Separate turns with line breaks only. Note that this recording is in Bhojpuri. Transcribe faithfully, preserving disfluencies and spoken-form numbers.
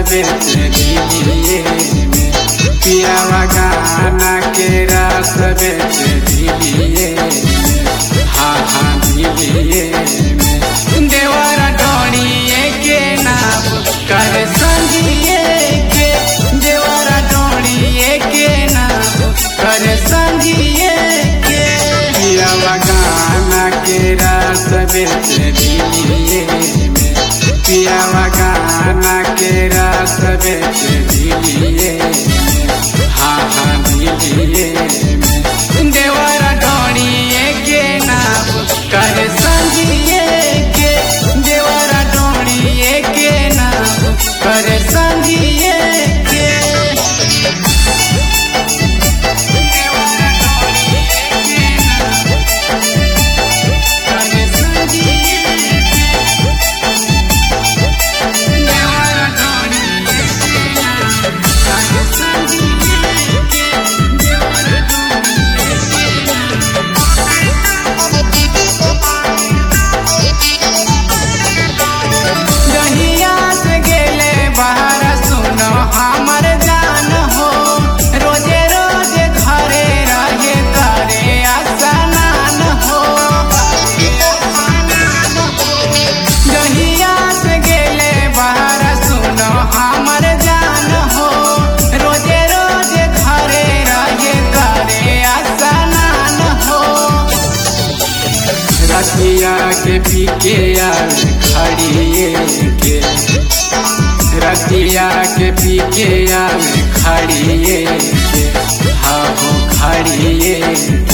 बेच दिलिए में, पियावा गाना के रस बेच दिलिए में, हाँ हाँ दिलिए में। देवरा डोरिए के नाम कर संगिए के, देवरा डोरिए के नाम कर संगिए के, पियावा गाना के रस बेच दिलिए में, पियावा गाना के रस बेच दिलिए में, हाँ हाँ दिलिए में। देवरा डोरिए के नाम कर संगिए के, देवरा डोरिए के नाम कर संगिए के। रतिया के पीके आवे खड़िए के, रतिया के पीके आवे खड़िए के, हाँ हो खड़िए